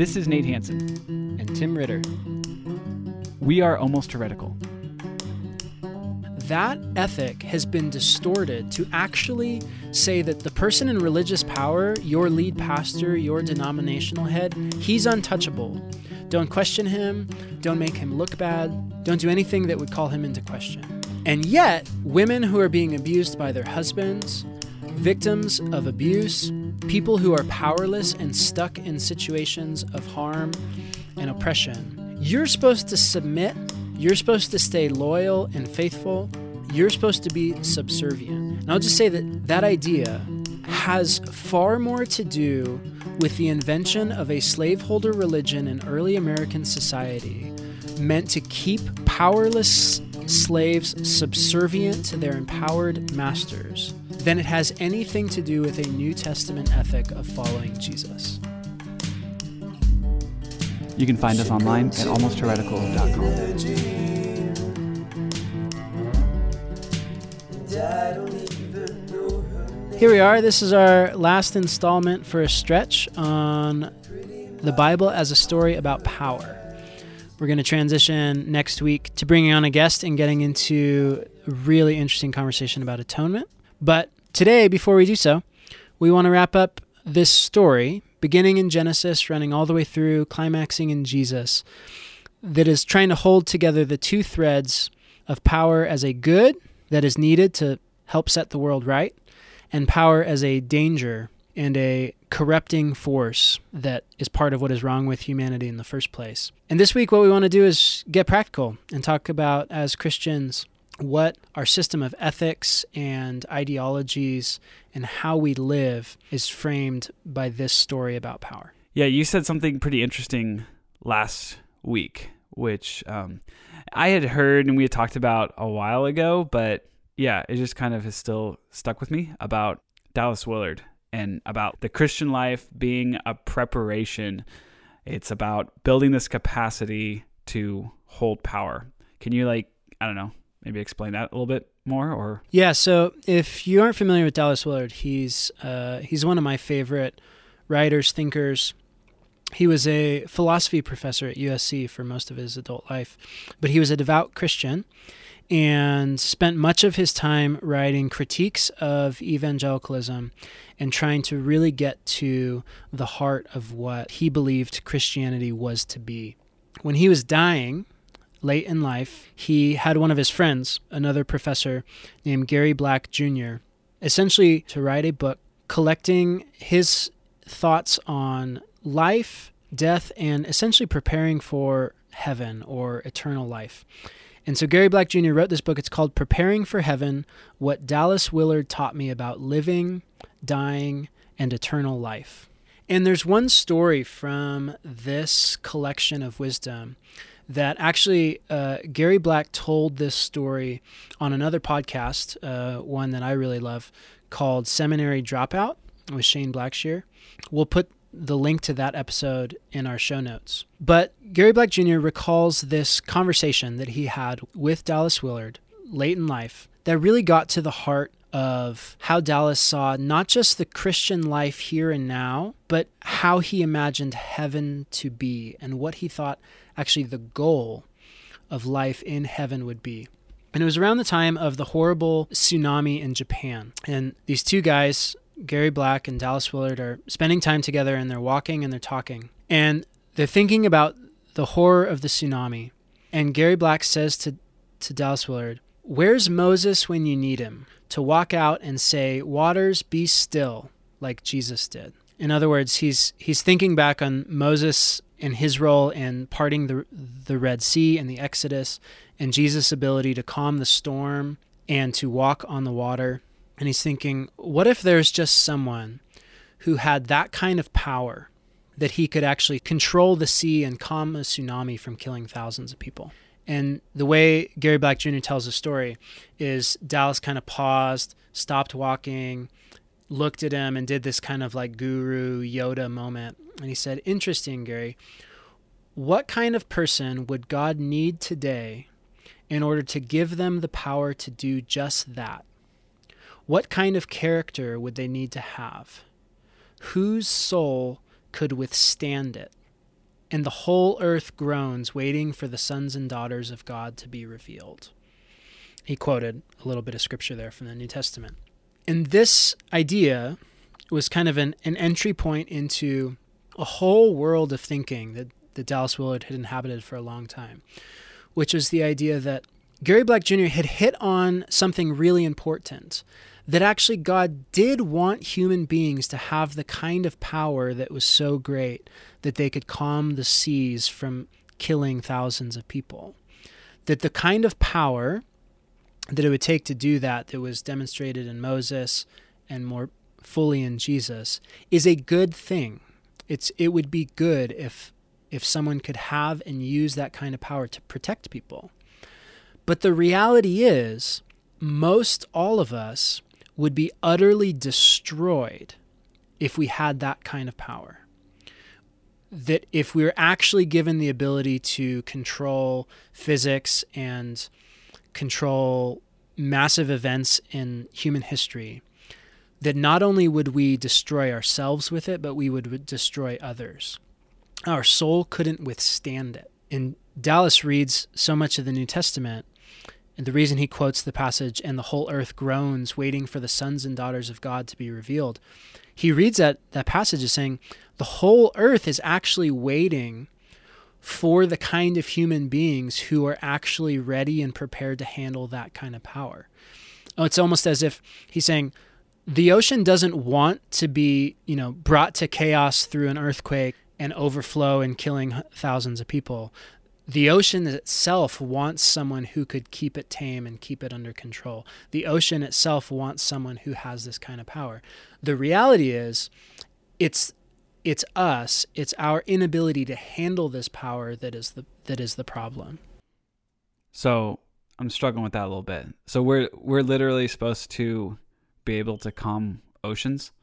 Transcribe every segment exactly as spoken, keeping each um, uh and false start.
This is Nate Hansen. And Tim Ritter. We are Almost Heretical. That ethic has been distorted to actually say that the person in religious power, your lead pastor, your denominational head, he's untouchable. Don't question him. Don't make him look bad. Don't do anything that would call him into question. And yet, women who are being abused by their husbands, victims of abuse, people who are powerless and stuck in situations of harm and oppression, you're supposed to submit. You're supposed to stay loyal and faithful. You're supposed to be subservient. And I'll just say that that idea has far more to do with the invention of a slaveholder religion in early American society meant to keep powerless slaves subservient to their empowered masters than it has anything to do with a New Testament ethic of following Jesus. You can find us online at almost heretical dot com. Here we are. This is our last installment for a stretch on the Bible as a story about power. We're going to transition next week to bringing on a guest and getting into a really interesting conversation about atonement. But today, before we do so, we want to wrap up this story, beginning in Genesis, running all the way through, climaxing in Jesus, that is trying to hold together the two threads of power as a good that is needed to help set the world right, and power as a danger and a corrupting force that is part of what is wrong with humanity in the first place. And this week, what we want to do is get practical and talk about, as Christians, what our system of ethics and ideologies and how we live is framed by this story about power. Yeah, you said something pretty interesting last week, which um, I had heard and we had talked about a while ago, but yeah, it just kind of has still stuck with me about Dallas Willard and about the Christian life being a preparation. It's about building this capacity to hold power. Can you, like, I don't know, maybe explain that a little bit more? Or Yeah, so if you aren't familiar with Dallas Willard, he's uh, he's one of my favorite writers, thinkers. He was a philosophy professor at U S C for most of his adult life, but he was a devout Christian and spent much of his time writing critiques of evangelicalism and trying to really get to the heart of what he believed Christianity was to be. When he was dying, late in life, he had one of his friends, another professor named Gary Black Junior, essentially to write a book collecting his thoughts on life, death, and essentially preparing for heaven or eternal life. And so Gary Black Junior wrote this book. It's called Preparing for Heaven, What Dallas Willard Taught Me About Living, Dying, and Eternal Life. And there's one story from this collection of wisdom that actually uh, Gary Black told this story on another podcast, uh, one that I really love, called Seminary Dropout with Shane Blackshear. We'll put the link to that episode in our show notes. But Gary Black Junior recalls this conversation that he had with Dallas Willard late in life that really got to the heart of how Dallas saw not just the Christian life here and now, but how he imagined heaven to be and what he thought actually the goal of life in heaven would be. And it was around the time of the horrible tsunami in Japan. And these two guys, Gary Black and Dallas Willard, are spending time together, and they're walking and they're talking. And they're thinking about the horror of the tsunami. And Gary Black says to, to Dallas Willard, "Where's Moses when you need him? To walk out and say, 'Waters, be still,' like Jesus did." In other words, he's he's thinking back on Moses and his role in parting the the Red Sea and the Exodus, and Jesus' ability to calm the storm and to walk on the water. And he's thinking, what if there's just someone who had that kind of power that he could actually control the sea and calm a tsunami from killing thousands of people? And the way Gary Black Junior tells the story is Dallas kind of paused, stopped walking, looked at him, and did this kind of like guru Yoda moment. And he said, "Interesting, Gary. What kind of person would God need today in order to give them the power to do just that? What kind of character would they need to have? Whose soul could withstand it?" and the whole earth groans, waiting for the sons and daughters of God to be revealed. He quoted a little bit of scripture there from the New Testament. And this idea was kind of an, an entry point into a whole world of thinking that, that Dallas Willard had inhabited for a long time, which was the idea that Gary Black Junior had hit on something really important, that actually God did want human beings to have the kind of power that was so great that they could calm the seas from killing thousands of people. That the kind of power that it would take to do that, that was demonstrated in Moses and more fully in Jesus, is a good thing. It's it would be good if if someone could have and use that kind of power to protect people. But the reality is, most all of us would be utterly destroyed if we had that kind of power. That if we were actually given the ability to control physics and control massive events in human history, that not only would we destroy ourselves with it, but we would destroy others. Our soul couldn't withstand it. And Dallas reads so much of the New Testament, and the reason he quotes the passage, and the whole earth groans, waiting for the sons and daughters of God to be revealed. He reads that, that passage as saying, the whole earth is actually waiting for the kind of human beings who are actually ready and prepared to handle that kind of power. Oh, it's almost as if he's saying, the ocean doesn't want to be, you know, brought to chaos through an earthquake and overflow and killing thousands of people. The ocean itself wants someone who could keep it tame and keep it under control. The ocean itself wants someone who has this kind of power. The reality is, it's it's us, it's our inability to handle this power that is the that is the problem. So I'm struggling with that a little bit. So we're we're literally supposed to be able to calm oceans?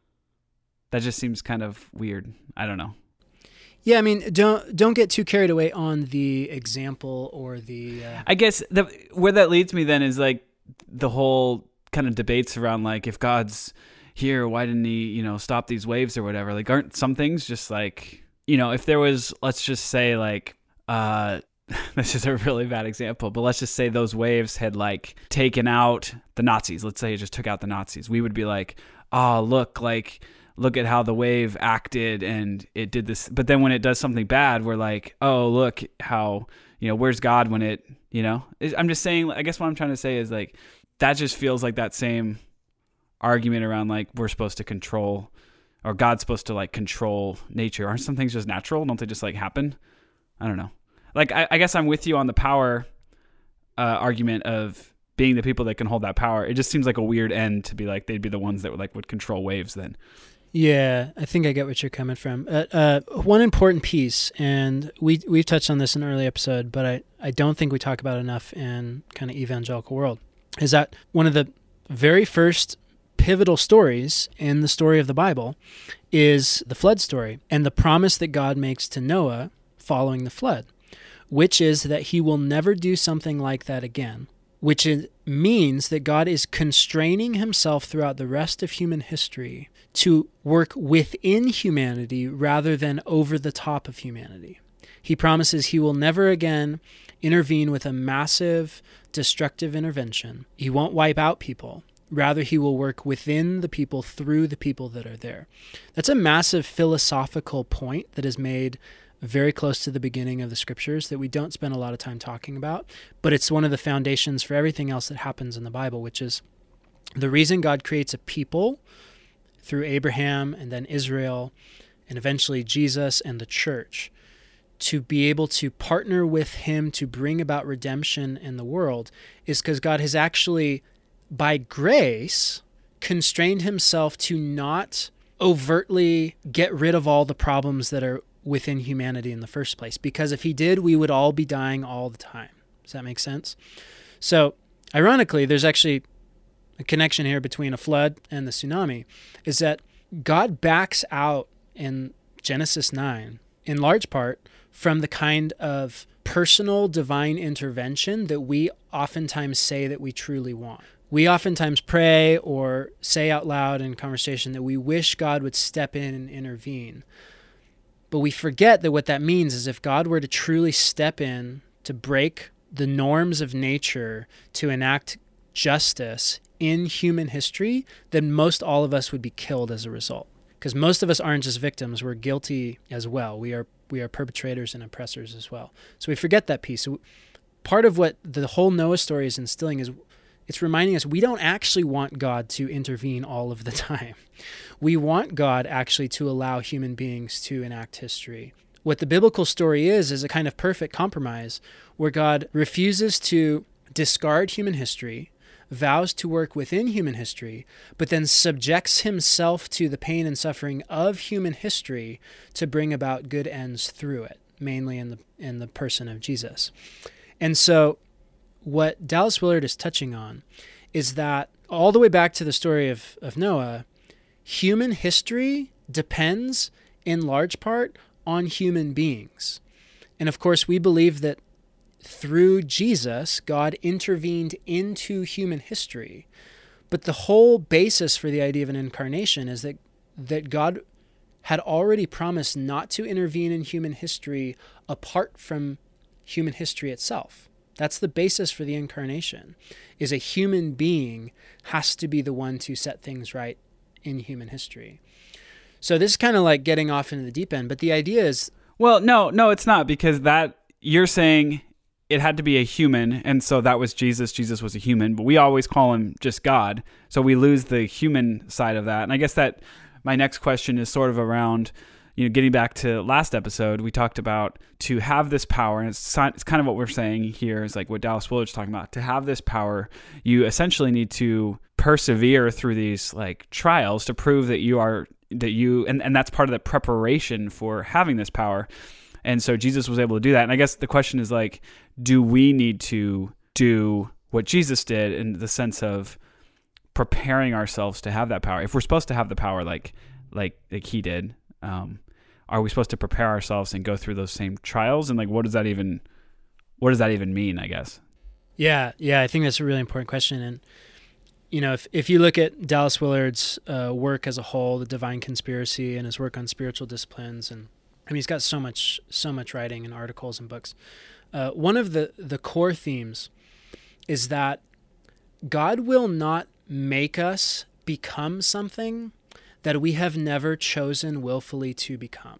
That just seems kind of weird. I don't know. Yeah, I mean, don't don't get too carried away on the example or the. Uh... I guess the, where that leads me then is like the whole kind of debates around like, if God's here, why didn't he, you know, stop these waves or whatever? Like, aren't some things just like, you know, if there was, let's just say like, uh, this is a really bad example, but let's just say those waves had like taken out the Nazis. Let's say it just took out the Nazis. We would be like, oh, look, like. Look at how the wave acted and it did this. But then when it does something bad, we're like, oh, look how, you know, where's God when it, you know, I'm just saying, I guess what I'm trying to say is like, that just feels like that same argument around like, we're supposed to control, or God's supposed to like control nature. Aren't some things just natural? Don't they just like happen? I don't know. Like, I, I guess I'm with you on the power uh, argument of being the people that can hold that power. It just seems like a weird end to be like, they'd be the ones that would like would control waves then. Yeah, I think I get what you're coming from. Uh, uh, one important piece, and we, we've touched on this in an early episode, but I, I don't think we talk about it enough in kind of evangelical world, is that one of the very first pivotal stories in the story of the Bible is the flood story and the promise that God makes to Noah following the flood, which is that he will never do something like that again, which is, means that God is constraining himself throughout the rest of human history to work within humanity rather than over the top of humanity. He promises he will never again intervene with a massive destructive intervention. He won't wipe out people. Rather, he will work within the people through the people that are there. That's a massive philosophical point that is made very close to the beginning of the scriptures that we don't spend a lot of time talking about, but it's one of the foundations for everything else that happens in the Bible, which is the reason God creates a people through Abraham and then Israel and eventually Jesus and the church to be able to partner with him to bring about redemption in the world is because God has actually, by grace, constrained himself to not overtly get rid of all the problems that are within humanity in the first place. Because if he did, we would all be dying all the time. Does that make sense? So, ironically, there's actually a connection here between a flood and the tsunami, is that God backs out in Genesis nine, in large part, from the kind of personal divine intervention that we oftentimes say that we truly want. We oftentimes pray or say out loud in conversation that we wish God would step in and intervene. But we forget that what that means is if God were to truly step in to break the norms of nature to enact justice in human history, then most all of us would be killed as a result. Because most of us aren't just victims, we're guilty as well. We are we are perpetrators and oppressors as well. So we forget that piece. So part of what the whole Noah story is instilling is it's reminding us we don't actually want God to intervene all of the time. We want God actually to allow human beings to enact history. What the biblical story is, is a kind of perfect compromise where God refuses to discard human history, vows to work within human history, but then subjects himself to the pain and suffering of human history to bring about good ends through it, mainly in the in the person of Jesus. And so what Dallas Willard is touching on is that all the way back to the story of, of Noah, human history depends in large part on human beings. And of course, we believe that through Jesus, God intervened into human history. But the whole basis for the idea of an incarnation is that, that God had already promised not to intervene in human history apart from human history itself. That's the basis for the incarnation, is a human being has to be the one to set things right in human history. So this is kind of like getting off into the deep end, but the idea is... Well, no, no, it's not, because that you're saying it had to be a human, and so that was Jesus. Jesus was a human, but we always call him just God, so we lose the human side of that. And I guess that my next question is sort of around, you know, getting back to last episode, we talked about to have this power, and it's, it's kind of what we're saying here is like what Dallas Willard's talking about. To have this power, you essentially need to persevere through these like trials to prove that you are, that you, and, and that's part of the preparation for having this power. And so Jesus was able to do that. And I guess the question is like, do we need to do what Jesus did in the sense of preparing ourselves to have that power? If we're supposed to have the power like like like he did, um, are we supposed to prepare ourselves and go through those same trials? And like, what does that even what does that even mean, I guess? Yeah, yeah, I think that's a really important question. And you know, if if you look at Dallas Willard's uh, work as a whole, The Divine Conspiracy, and his work on spiritual disciplines, and I mean, he's got so much, so much writing and articles and books. Uh, one of the, the core themes is that God will not make us become something that we have never chosen willfully to become.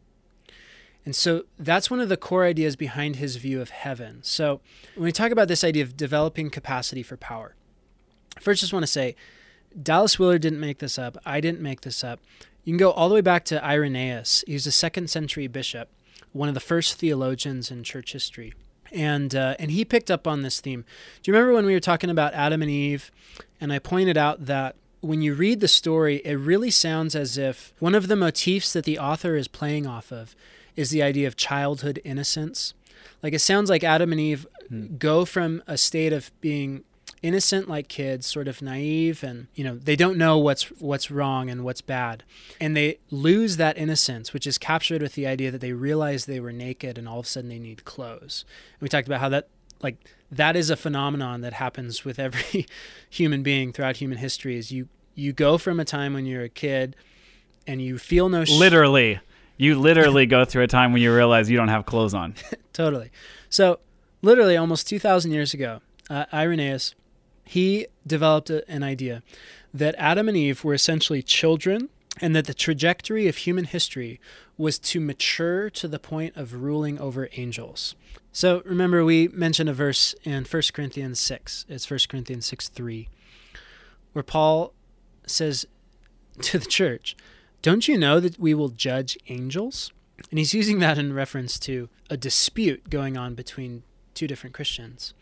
And so that's one of the core ideas behind his view of heaven. So when we talk about this idea of developing capacity for power, first I just want to say, Dallas Willard didn't make this up. I didn't make this up. You can go all the way back to Irenaeus. He was a second century bishop, one of the first theologians in church history. And uh, and he picked up on this theme. Do you remember when we were talking about Adam and Eve? And I pointed out that when you read the story, it really sounds as if one of the motifs that the author is playing off of is the idea of childhood innocence. Like it sounds like Adam and Eve hmm. go from a state of being innocent like kids, sort of naive, and you know they don't know what's what's wrong and what's bad, and they lose that innocence, which is captured with the idea that they realize they were naked and all of a sudden they need clothes. And we talked about how that like that is a phenomenon that happens with every human being throughout human history. Is you you go from a time when you're a kid and you feel no sh- literally you literally go through a time when you realize you don't have clothes on. Totally. So literally almost two thousand years ago, uh, Irenaeus, he developed a, an idea that Adam and Eve were essentially children and that the trajectory of human history was to mature to the point of ruling over angels. So remember, we mentioned a verse in First Corinthians six. It's First Corinthians six three, where Paul says to the church, "Don't you know that we will judge angels?" And he's using that in reference to a dispute going on between two different Christians.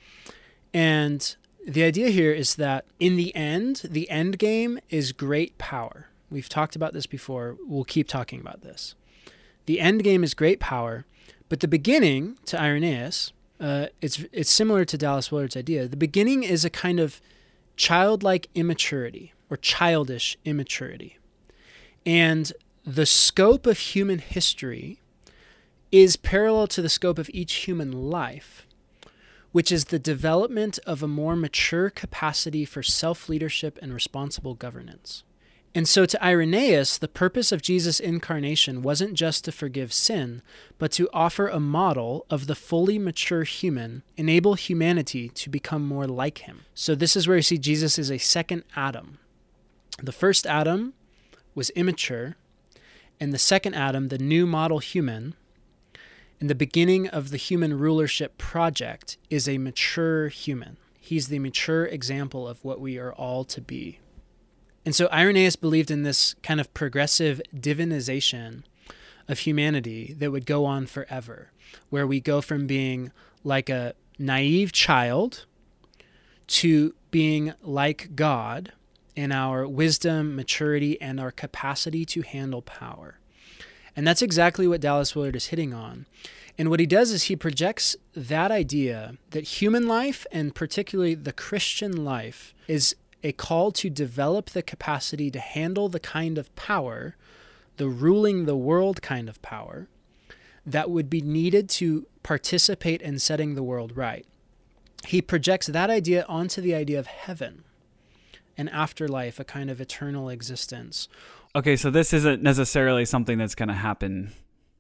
And the idea here is that in the end, the end game is great power. We've talked about this before. We'll keep talking about this. The end game is great power, but the beginning, to Irenaeus, uh, it's it's similar to Dallas Willard's idea. The beginning is a kind of childlike immaturity or childish immaturity. And the scope of human history is parallel to the scope of each human life, which is the development of a more mature capacity for self-leadership and responsible governance. And so to Irenaeus, the purpose of Jesus' incarnation wasn't just to forgive sin, but to offer a model of the fully mature human, enable humanity to become more like him. So this is where you see Jesus is a second Adam. The first Adam was immature, and the second Adam, the new model human, and the beginning of the human rulership project, is a mature human. He's the mature example of what we are all to be. And so Irenaeus believed in this kind of progressive divinization of humanity that would go on forever, where we go from being like a naive child to being like God in our wisdom, maturity, and our capacity to handle power. And that's exactly what Dallas Willard is hitting on. And what he does is he projects that idea that human life, and particularly the Christian life, is a call to develop the capacity to handle the kind of power, the ruling the world kind of power, that would be needed to participate in setting the world right. He projects that idea onto the idea of heaven, an afterlife, a kind of eternal existence. Okay, so this isn't necessarily something that's going to happen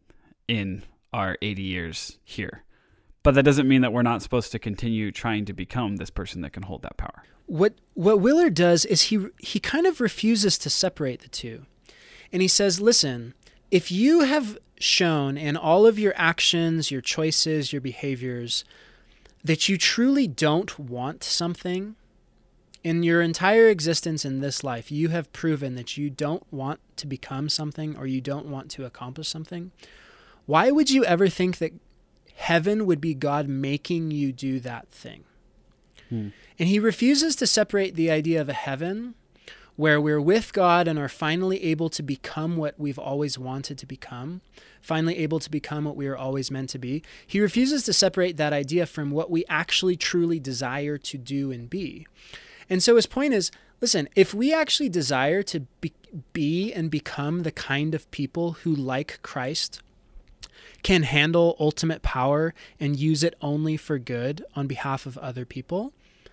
in our eighty years here. But that doesn't mean that we're not supposed to continue trying to become this person that can hold that power. What what Willard does is he he kind of refuses to separate the two. And he says, listen, if you have shown in all of your actions, your choices, your behaviors, that you truly don't want something, in your entire existence in this life, you have proven that you don't want to become something or you don't want to accomplish something, why would you ever think that heaven would be God making you do that thing? Hmm. And he refuses to separate the idea of a heaven where we're with God and are finally able to become what we've always wanted to become, finally able to become what we are always meant to be. He refuses to separate that idea from what we actually truly desire to do and be. And so his point is, listen, if we actually desire to be, be and become the kind of people who, like Christ, can handle ultimate power and use it only for good on behalf of other people,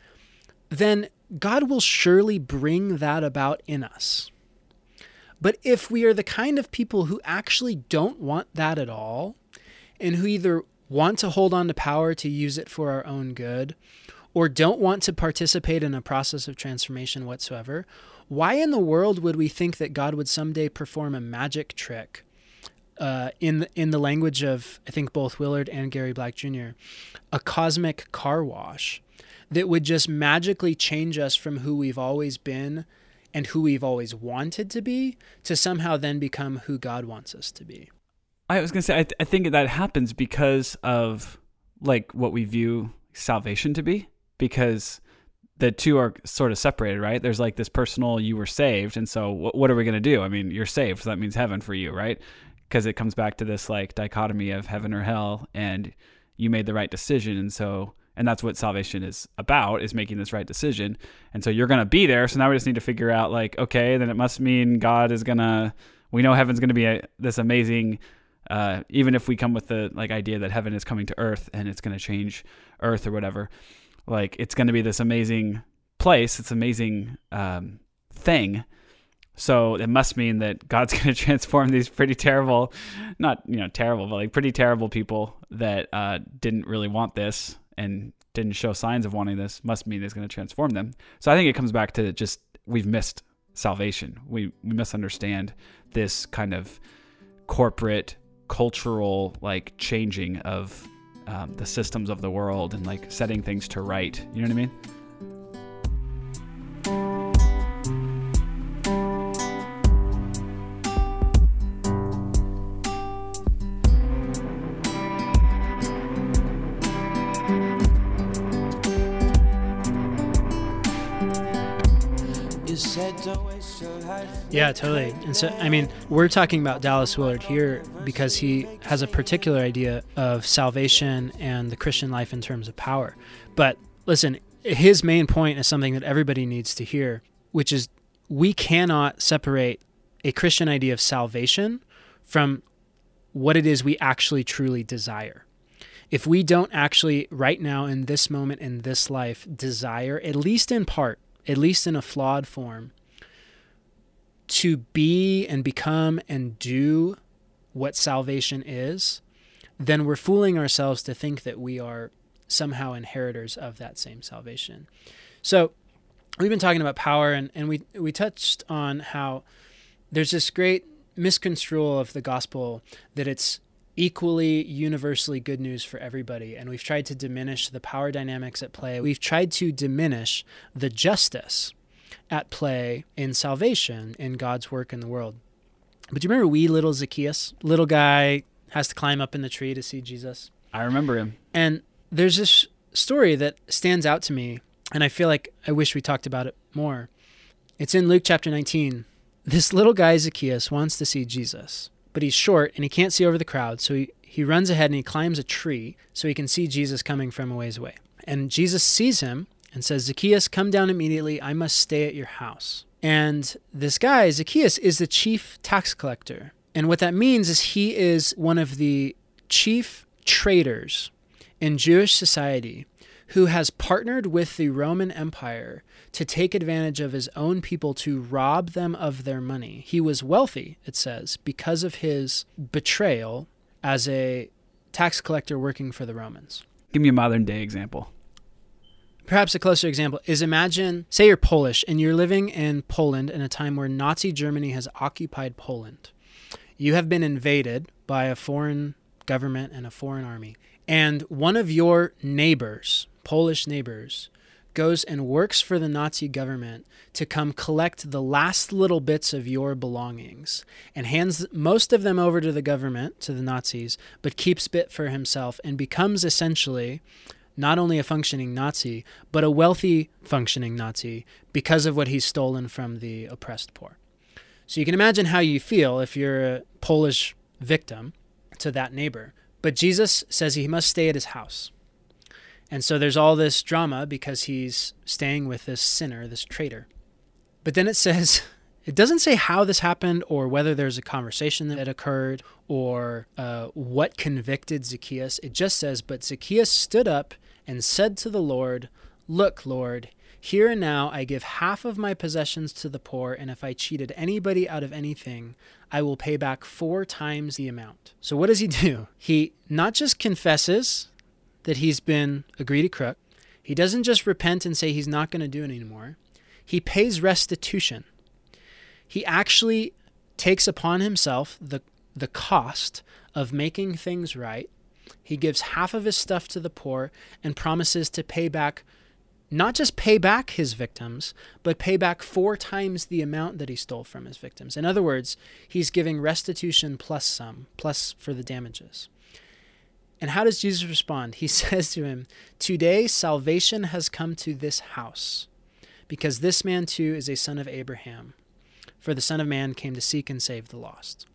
then God will surely bring that about in us. But if we are the kind of people who actually don't want that at all, and who either want to hold on to power to use it for our own good, or don't want to participate in a process of transformation whatsoever, why in the world would we think that God would someday perform a magic trick uh, in the, in the language of, I think, both Willard and Gary Black Junior, a cosmic car wash that would just magically change us from who we've always been and who we've always wanted to be to somehow then become who God wants us to be? I was going to say, I, th- I think that happens because of like what we view salvation to be, because the two are sort of separated, right? There's like this personal, you were saved. And so what, what are we going to do? I mean, you're saved. So that means heaven for you, right? Because it comes back to this like dichotomy of heaven or hell, and you made the right decision. And so, and that's what salvation is about, is making this right decision. And so you're going to be there. So now we just need to figure out like, okay, then it must mean God is going to, we know heaven's going to be a, this amazing, uh, even if we come with the like idea that heaven is coming to earth and it's going to change earth or whatever, like it's going to be this amazing place. It's amazing, um, thing. So it must mean that God's going to transform these pretty terrible, not, you know, terrible, but like pretty terrible people that, uh, didn't really want this and didn't show signs of wanting this, must mean he's going to transform them. So I think it comes back to just, we've missed salvation. We, we misunderstand this kind of corporate, cultural, like changing of um, the systems of the world and like setting things to right. You know what I mean? Yeah, totally. And so, I mean, we're talking about Dallas Willard here because he has a particular idea of salvation and the Christian life in terms of power. But listen, his main point is something that everybody needs to hear, which is we cannot separate a Christian idea of salvation from what it is we actually truly desire. If we don't actually, right now, in this moment, in this life, desire, at least in part, at least in a flawed form, to be and become and do what salvation is, then we're fooling ourselves to think that we are somehow inheritors of that same salvation. So we've been talking about power, and, and we we touched on how there's this great misconstrual of the gospel that it's equally universally good news for everybody, and we've tried to diminish the power dynamics at play. We've tried to diminish the justice at play in salvation, in God's work in the world. But do you remember wee little Zacchaeus? Little guy has to climb up in the tree to see Jesus. I remember him. And there's this story that stands out to me, and I feel like I wish we talked about it more. It's in Luke chapter nineteen. This little guy, Zacchaeus, wants to see Jesus, but he's short and he can't see over the crowd, so he, he runs ahead and he climbs a tree so he can see Jesus coming from a ways away. And Jesus sees him and says, Zacchaeus, come down immediately. I must stay at your house. And this guy, Zacchaeus, is the chief tax collector. And what that means is he is one of the chief traitors in Jewish society who has partnered with the Roman Empire to take advantage of his own people to rob them of their money. He was wealthy, it says, because of his betrayal as a tax collector working for the Romans. Give me a modern day example. Perhaps a closer example is, imagine, say you're Polish and you're living in Poland in a time where Nazi Germany has occupied Poland. You have been invaded by a foreign government and a foreign army. And one of your neighbors, Polish neighbors, goes and works for the Nazi government to come collect the last little bits of your belongings and hands most of them over to the government, to the Nazis, but keeps bit for himself and becomes essentially not only a functioning Nazi, but a wealthy functioning Nazi because of what he's stolen from the oppressed poor. So you can imagine how you feel if you're a Polish victim to that neighbor. But Jesus says he must stay at his house. And so there's all this drama because he's staying with this sinner, this traitor. But then it says, it doesn't say how this happened or whether there's a conversation that occurred or uh, what convicted Zacchaeus. It just says, but Zacchaeus stood up and said to the Lord, look, Lord, here and now I give half of my possessions to the poor, and if I cheated anybody out of anything, I will pay back four times the amount. So what does he do? He not just confesses that he's been a greedy crook. He doesn't just repent and say he's not going to do it anymore. He pays restitution. He actually takes upon himself the, the cost of making things right. He gives half of his stuff to the poor and promises to pay back, not just pay back his victims, but pay back four times the amount that he stole from his victims. In other words, he's giving restitution plus some, plus for the damages. And how does Jesus respond? He says to him, today salvation has come to this house, because this man too is a son of Abraham. For the Son of Man came to seek and save the lost.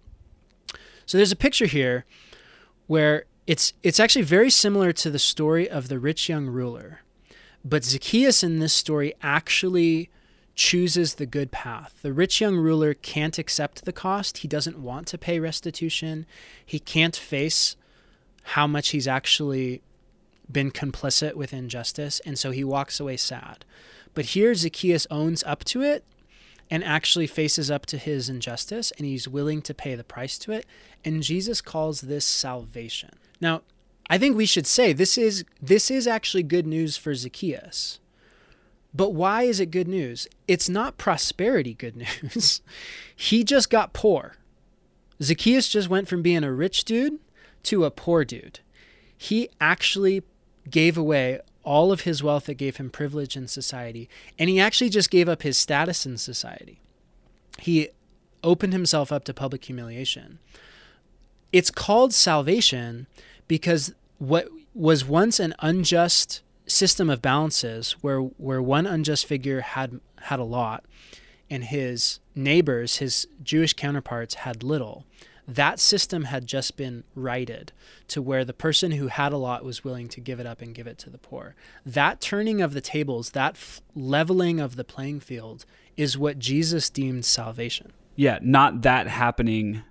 So there's a picture here where it's it's actually very similar to the story of the rich young ruler. But Zacchaeus in this story actually chooses the good path. The rich young ruler can't accept the cost. He doesn't want to pay restitution. He can't face how much he's actually been complicit with injustice, and so he walks away sad. But here Zacchaeus owns up to it and actually faces up to his injustice, and he's willing to pay the price to it, and Jesus calls this salvation. Now, I think we should say this is this is actually good news for Zacchaeus. But why is it good news? It's not prosperity good news. He just got poor. Zacchaeus just went from being a rich dude to a poor dude. He actually gave away all of his wealth that gave him privilege in society, and he actually just gave up his status in society. He opened himself up to public humiliation. It's called salvation because what was once an unjust system of balances, where where one unjust figure had had a lot and his neighbors, his Jewish counterparts, had little, that system had just been righted to where the person who had a lot was willing to give it up and give it to the poor. That turning of the tables, that f- leveling of the playing field is what Jesus deemed salvation. Yeah, not that happening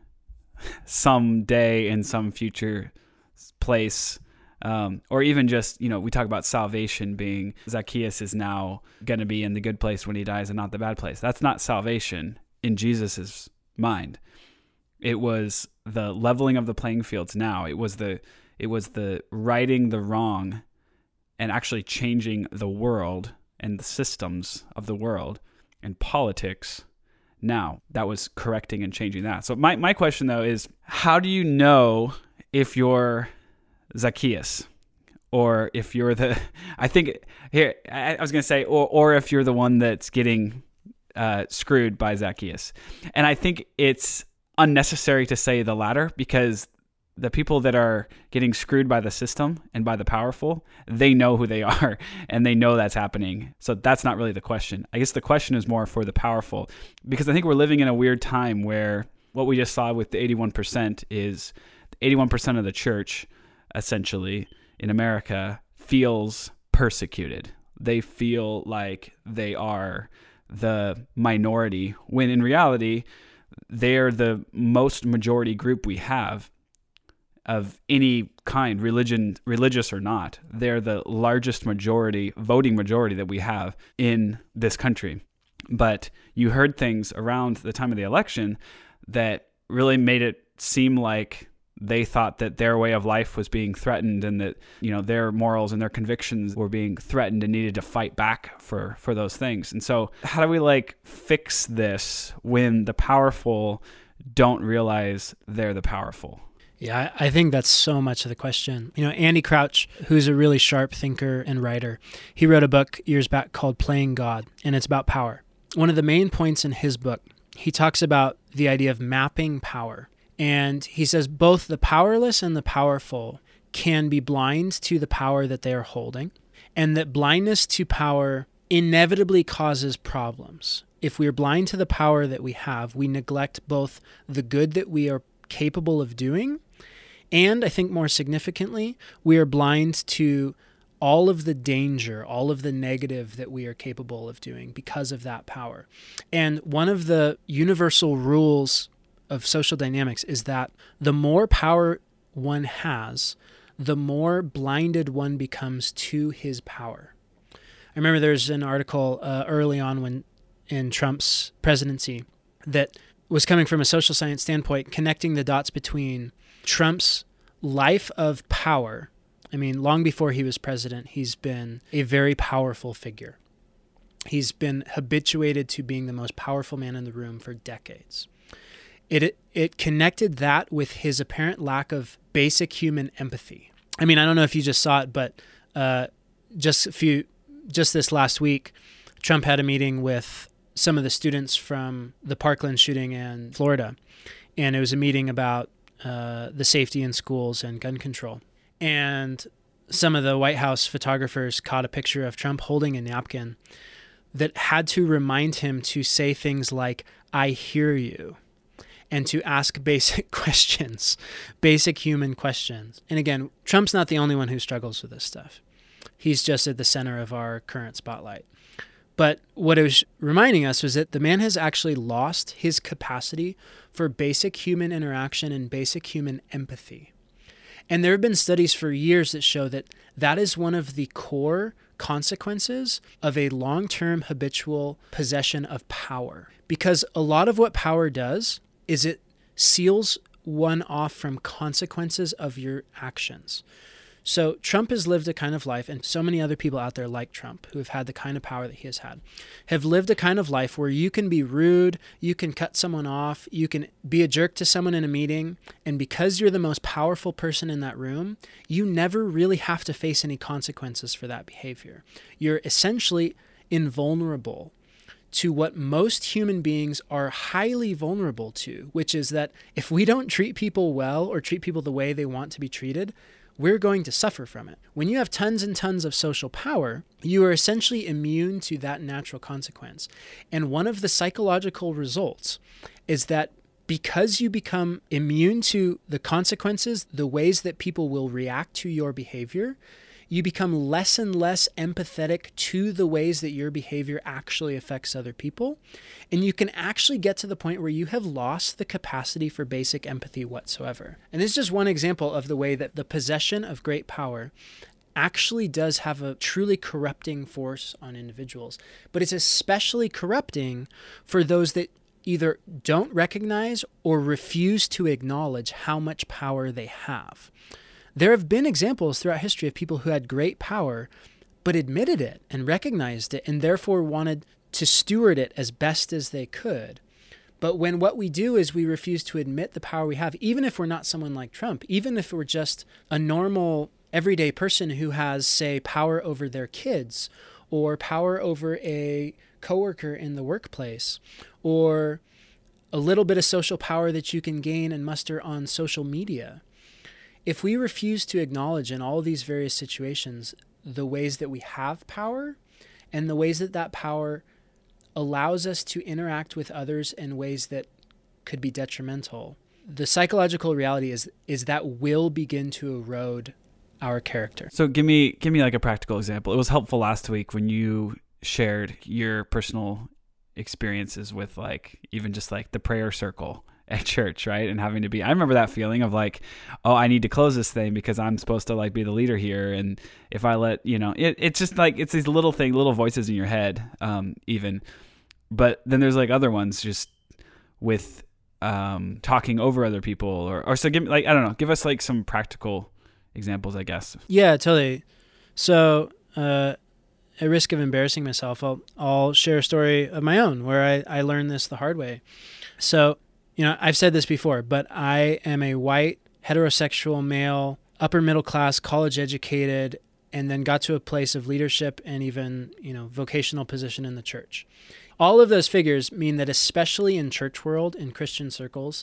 someday in some future place. Um, or even just, you know, we talk about salvation being Zacchaeus is now going to be in the good place when he dies and not the bad place. That's not salvation. in Jesus's mind. It was the leveling of the playing fields now. It was the it was the righting the wrong and actually changing the world and the systems of the world and politics now. That was correcting and changing that. So my, my question, though, is how do you know if you're Zacchaeus or if you're the, I think, here, I, I was going to say, or, or if you're the one that's getting uh, screwed by Zacchaeus. And I think it's unnecessary to say the latter, because the people that are getting screwed by the system and by the powerful, they know who they are and they know that's happening. So that's not really the question. I guess the question is more for the powerful, because I think we're living in a weird time where what we just saw with the eighty-one percent is eighty-one percent of the church, essentially, in America feels persecuted. They feel like they are the minority, when in reality, they're the most majority group we have of any kind, religion, religious or not. They're the largest majority, voting majority that we have in this country. But you heard things around the time of the election that really made it seem like they thought that their way of life was being threatened, and that, you know, their morals and their convictions were being threatened and needed to fight back for, for those things. And so how do we like fix this when the powerful don't realize they're the powerful? Yeah, I think that's so much of the question. You know, Andy Crouch, who's a really sharp thinker and writer, he wrote a book years back called Playing God, and it's about power. One of the main points in his book, he talks about the idea of mapping power. And he says both the powerless and the powerful can be blind to the power that they are holding, and that blindness to power inevitably causes problems. If we are blind to the power that we have, we neglect both the good that we are capable of doing, and I think more significantly, we are blind to all of the danger, all of the negative that we are capable of doing because of that power. And one of the universal rules of social dynamics is that the more power one has, the more blinded one becomes to his power. I remember there's an article uh, early on when in Trump's presidency that was coming from a social science standpoint, connecting the dots between Trump's life of power. I mean, long before he was president, he's been a very powerful figure. He's been habituated to being the most powerful man in the room for decades. It it connected that with his apparent lack of basic human empathy. I mean, I don't know if you just saw it, but uh, just a few, just this last week, Trump had a meeting with some of the students from the Parkland shooting in Florida, and it was a meeting about uh, the safety in schools and gun control. And some of the White House photographers caught a picture of Trump holding a napkin that had to remind him to say things like, "I hear you," and to ask basic questions, basic human questions. And again, Trump's not the only one who struggles with this stuff. He's just at the center of our current spotlight. But what it was reminding us was that the man has actually lost his capacity for basic human interaction and basic human empathy. And there have been studies for years that show that that is one of the core consequences of a long-term habitual possession of power. Because a lot of what power does is it seals one off from consequences of your actions. So Trump has lived a kind of life, and so many other people out there like Trump who have had the kind of power that he has had, have lived a kind of life where you can be rude, you can cut someone off, you can be a jerk to someone in a meeting, and because you're the most powerful person in that room, you never really have to face any consequences for that behavior. You're essentially invulnerable to what most human beings are highly vulnerable to, which is that if we don't treat people well or treat people the way they want to be treated, we're going to suffer from it. When you have tons and tons of social power, you are essentially immune to that natural consequence. And one of the psychological results is that because you become immune to the consequences, the ways that people will react to your behavior, you become less and less empathetic to the ways that your behavior actually affects other people. And you can actually get to the point where you have lost the capacity for basic empathy whatsoever. And this is just one example of the way that the possession of great power actually does have a truly corrupting force on individuals. But it's especially corrupting for those that either don't recognize or refuse to acknowledge how much power they have. There have been examples throughout history of people who had great power, but admitted it and recognized it and therefore wanted to steward it as best as they could. But when what we do is we refuse to admit the power we have, even if we're not someone like Trump, even if we're just a normal, everyday person who has, say, power over their kids or power over a coworker in the workplace or a little bit of social power that you can gain and muster on social media. If we refuse to acknowledge in all these various situations the ways that we have power and the ways that that power allows us to interact with others in ways that could be detrimental, the psychological reality is is that will begin to erode our character. So give me give me like a practical example. It was helpful last week when you shared your personal experiences with like even just like the prayer circle at church, right? And having to be, I remember that feeling of like, oh, I need to close this thing because I'm supposed to like be the leader here. And if I let, you know, it, it's just like, it's these little things, little voices in your head, um, even. But then there's like other ones just with um, talking over other people or, or so give me like, I don't know, give us like some practical examples, I guess. Yeah, totally. So, uh, at risk of embarrassing myself, I'll, I'll share a story of my own where I, I learned this the hard way. So, you know, I've said this before, but I am a white, heterosexual male, upper middle class, college educated, and then got to a place of leadership and even, you know, vocational position in the church. All of those figures mean that especially in church world, in Christian circles,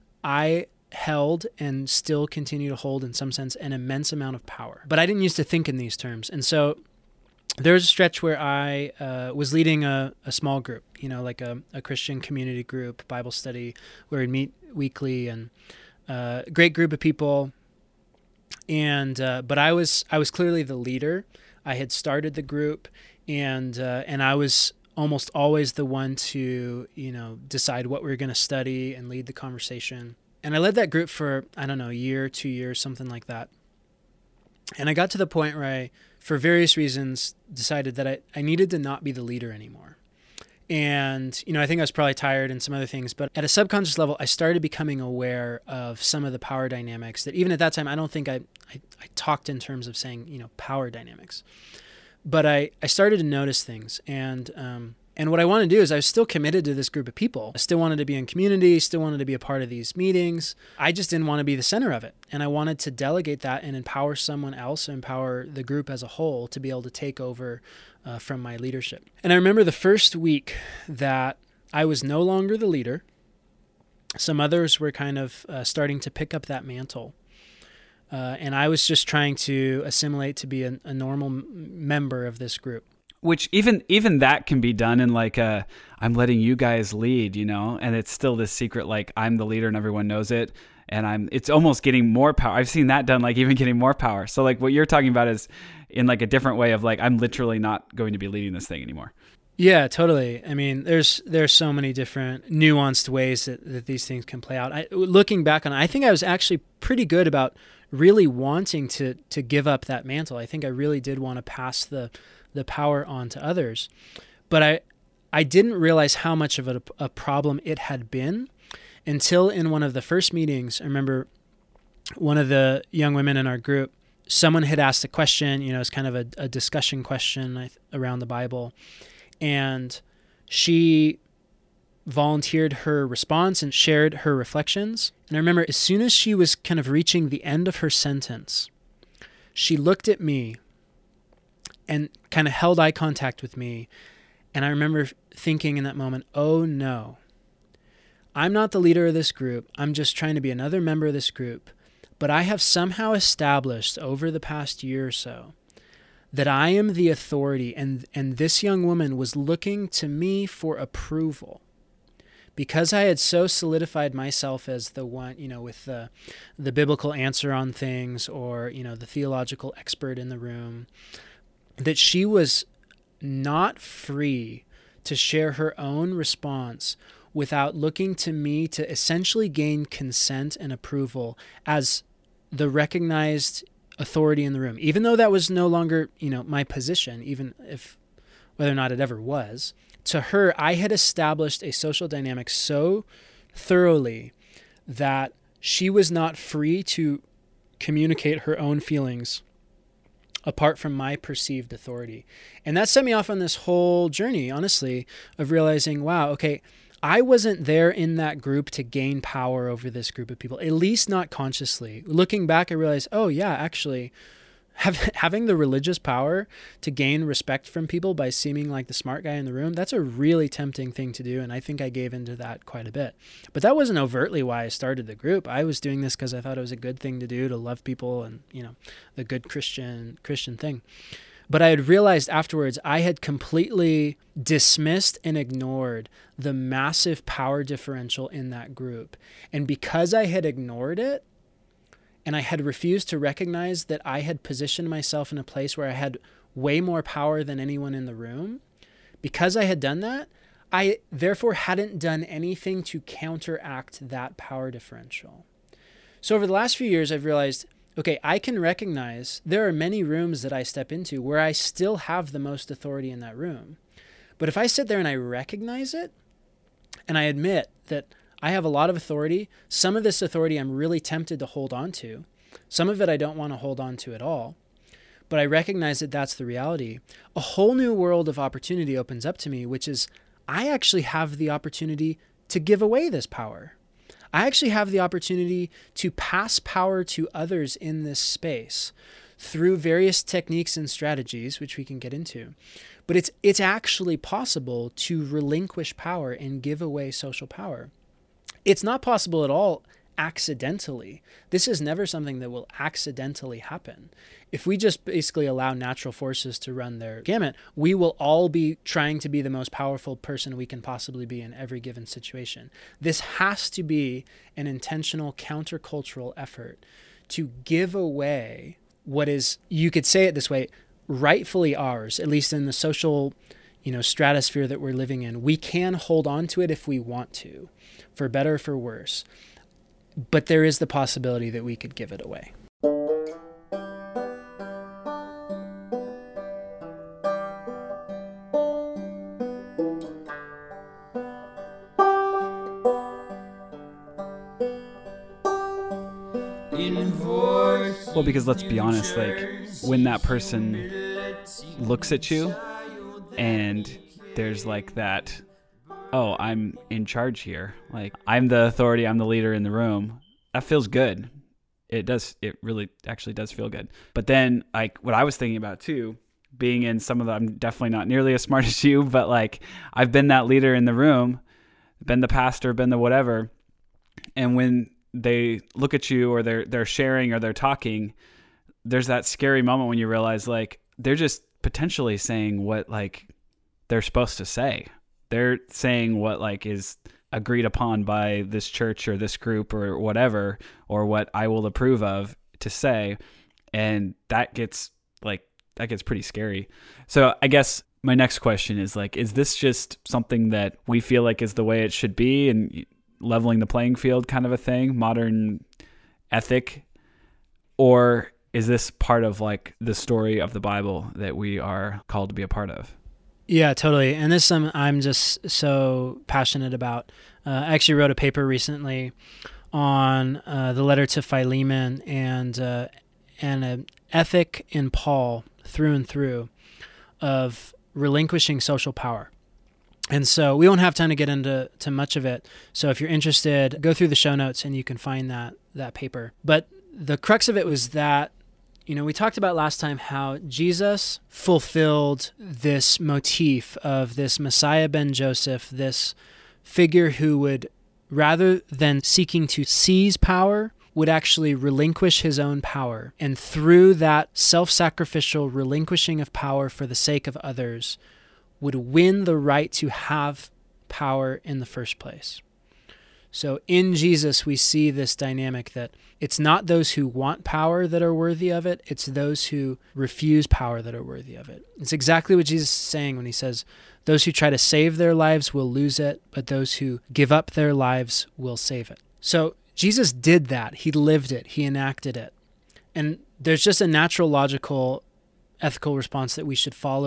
I held and still continue to hold in some sense an immense amount of power. But I didn't used to think in these terms. And so there was a stretch where I uh, was leading a, a small group, you know, like a, a Christian community group, Bible study, where we'd meet weekly, and a uh, great group of people. And uh, but I was I was clearly the leader. I had started the group, and uh, and I was almost always the one to, you know, decide what we were going to study and lead the conversation. And I led that group for, I don't know, a year, two years, something like that. And I got to the point where I, for various reasons, decided that I, I needed to not be the leader anymore. And, you know, I think I was probably tired and some other things, but at a subconscious level, I started becoming aware of some of the power dynamics that even at that time, I don't think I, I, I talked in terms of saying, you know, power dynamics. But I, I started to notice things. And um, and what I wanted to do is I was still committed to this group of people. I still wanted to be in community, still wanted to be a part of these meetings. I just didn't want to be the center of it. And I wanted to delegate that and empower someone else, empower the group as a whole to be able to take over uh, from my leadership. And I remember the first week that I was no longer the leader. Some others were kind of uh, starting to pick up that mantle. Uh, and I was just trying to assimilate to be a, a normal m- member of this group. Which even even that can be done in like a, I'm letting you guys lead, you know, and it's still this secret, like I'm the leader and everyone knows it. And I'm, it's almost getting more power. I've seen that done, like even getting more power. So like what you're talking about is in like a different way of like, I'm literally not going to be leading this thing anymore. Yeah, totally. I mean, there's there's so many different nuanced ways that, that these things can play out. I, looking back on it, I think I was actually pretty good about really wanting to to give up that mantle. I think I really did want to pass the the power on to others. But I I didn't realize how much of a, a problem it had been until in one of the first meetings. I remember one of the young women in our group, someone had asked a question, you know, it's kind of a, a discussion question around the Bible. And she volunteered her response and shared her reflections. And I remember as soon as she was kind of reaching the end of her sentence, she looked at me and kind of held eye contact with me. And I remember thinking in that moment, oh no, I'm not the leader of this group. I'm just trying to be another member of this group. But I have somehow established over the past year or so that I am the authority, and and this young woman was looking to me for approval because I had so solidified myself as the one, you know, with the the biblical answer on things, or, you know, the theological expert in the room, that she was not free to share her own response without looking to me to essentially gain consent and approval as the recognized authority in the room, even though that was no longer, you know, my position, even if whether or not it ever was. to her, I had established a social dynamic so thoroughly that she was not free to communicate her own feelings apart from my perceived authority. And that set me off on this whole journey, honestly, of realizing, wow, okay, I wasn't there in that group to gain power over this group of people, at least not consciously. Looking back, I realized, oh yeah, actually, have, having the religious power to gain respect from people by seeming like the smart guy in the room, that's a really tempting thing to do. And I think I gave into that quite a bit. But that wasn't overtly why I started the group. I was doing this because I thought it was a good thing to do, to love people and, you know, the good Christian Christian thing. But I had realized afterwards I had completely dismissed and ignored the massive power differential in that group. And because I had ignored it, and I had refused to recognize that I had positioned myself in a place where I had way more power than anyone in the room, because I had done that, I therefore hadn't done anything to counteract that power differential. So over the last few years, I've realized, okay, I can recognize there are many rooms that I step into where I still have the most authority in that room. But if I sit there and I recognize it, and I admit that I have a lot of authority, some of this authority I'm really tempted to hold on to, some of it I don't want to hold on to at all, but I recognize that that's the reality, a whole new world of opportunity opens up to me, which is I actually have the opportunity to give away this power. I actually have the opportunity to pass power to others in this space through various techniques and strategies, which we can get into. But it's it's actually possible to relinquish power and give away social power. It's not possible at all accidentally. This is never something that will accidentally happen. If we just basically allow natural forces to run their gamut, we will all be trying to be the most powerful person we can possibly be in every given situation. This has to be an intentional countercultural effort to give away what is, you could say it this way, rightfully ours, at least in the social, you know, stratosphere that we're living in. We can hold on to it if we want to, for better or for worse. But there is the possibility that we could give it away. Well, because let's be honest, like when that person looks at you and there's like that, oh, I'm in charge here. Like I'm the authority, I'm the leader in the room. That feels good. It does. It really actually does feel good. But then like what I was thinking about too, being in some of the, I'm definitely not nearly as smart as you, but like I've been that leader in the room, been the pastor, been the whatever. And when they look at you or they're, they're sharing or they're talking, there's that scary moment when you realize like, they're just potentially saying what like they're supposed to say. They're saying what like is agreed upon by this church or this group or whatever, or what I will approve of to say. And that gets like, that gets pretty scary. So I guess my next question is like, is this just something that we feel like is the way it should be and leveling the playing field kind of a thing, modern ethic? Or is this part of like the story of the Bible that we are called to be a part of? Yeah, totally. And this um, I'm just so passionate about. Uh, I actually wrote a paper recently on uh, the letter to Philemon and uh, and an ethic in Paul through and through of relinquishing social power. And so we won't have time to get into to much of it. So if you're interested, go through the show notes and you can find that that paper. But the crux of it was that, you know, we talked about last time how Jesus fulfilled this motif of this Messiah ben Joseph, this figure who would, rather than seeking to seize power, would actually relinquish his own power. And through that self-sacrificial relinquishing of power for the sake of others, would win the right to have power in the first place. So in Jesus, we see this dynamic that it's not those who want power that are worthy of it, it's those who refuse power that are worthy of it. It's exactly what Jesus is saying when he says, those who try to save their lives will lose it, but those who give up their lives will save it. So Jesus did that. He lived it. He enacted it. And there's just a natural, logical, ethical response that we should follow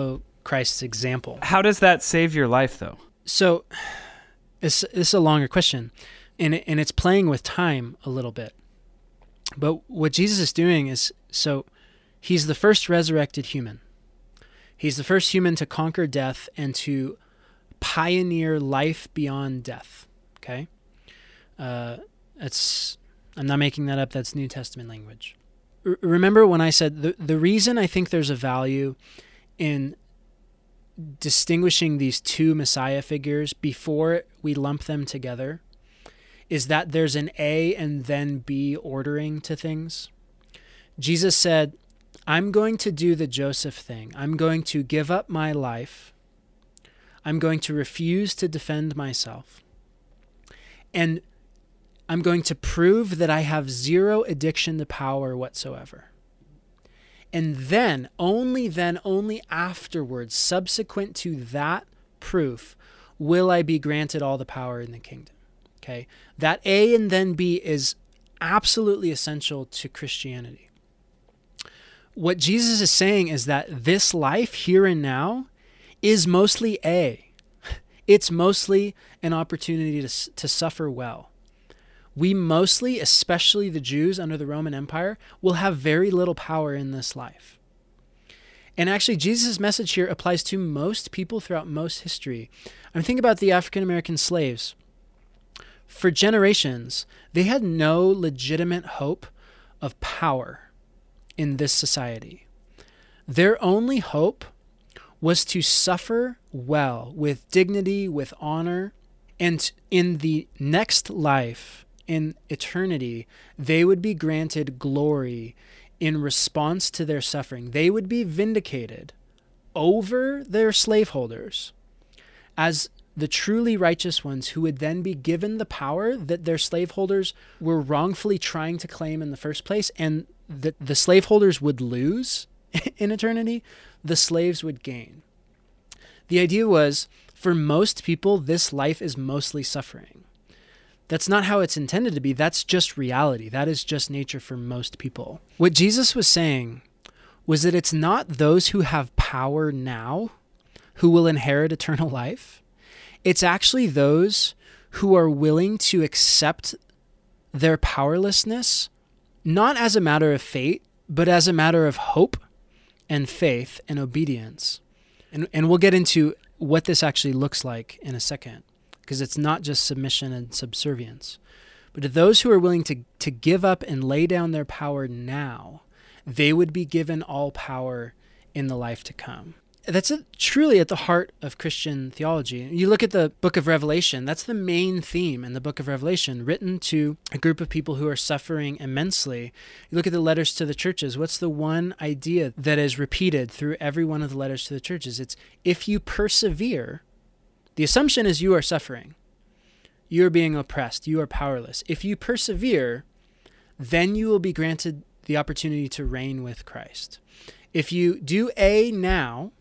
Christ's example. How does that save your life, though? So this, this is a longer question, and, it, and it's playing with time a little bit. But what Jesus is doing is, so he's the first resurrected human. He's the first human to conquer death and to pioneer life beyond death. Okay? Uh, it's, I'm not making that up. That's New Testament language. R- remember when I said the, the reason I think there's a value in distinguishing these two Messiah figures before we lump them together is that there's an A and then B ordering to things. Jesus said, I'm going to do the Joseph thing. I'm going to give up my life. I'm going to refuse to defend myself. And I'm going to prove that I have zero addiction to power whatsoever. And then, only then, only afterwards, subsequent to that proof, will I be granted all the power in the kingdom. Okay? That A and then B is absolutely essential to Christianity. What Jesus is saying is that this life here and now is mostly A. It's mostly an opportunity to, to suffer well. We mostly, especially the Jews under the Roman Empire, will have very little power in this life. And actually, Jesus' message here applies to most people throughout most history. I'm thinking about the African American slaves. For generations, they had no legitimate hope of power in this society. Their only hope was to suffer well, with dignity, with honor, and in the next life, in eternity, they would be granted glory in response to their suffering. They would be vindicated over their slaveholders as the truly righteous ones who would then be given the power that their slaveholders were wrongfully trying to claim in the first place, and that the slaveholders would lose in eternity, the slaves would gain. The idea was, for most people, this life is mostly suffering. That's not how it's intended to be. That's just reality. That is just nature for most people. What Jesus was saying was that it's not those who have power now who will inherit eternal life. It's actually those who are willing to accept their powerlessness, not as a matter of fate, but as a matter of hope and faith and obedience. And, and we'll get into what this actually looks like in a second, because it's not just submission and subservience. But to those who are willing to, to give up and lay down their power now, they would be given all power in the life to come. That's a, truly at the heart of Christian theology. You look at the book of Revelation, that's the main theme in the book of Revelation, written to a group of people who are suffering immensely. You look at the letters to the churches, what's the one idea that is repeated through every one of the letters to the churches? It's, if you persevere, the assumption is you are suffering. You are being oppressed. You are powerless. If you persevere, then you will be granted the opportunity to reign with Christ. If you do A now,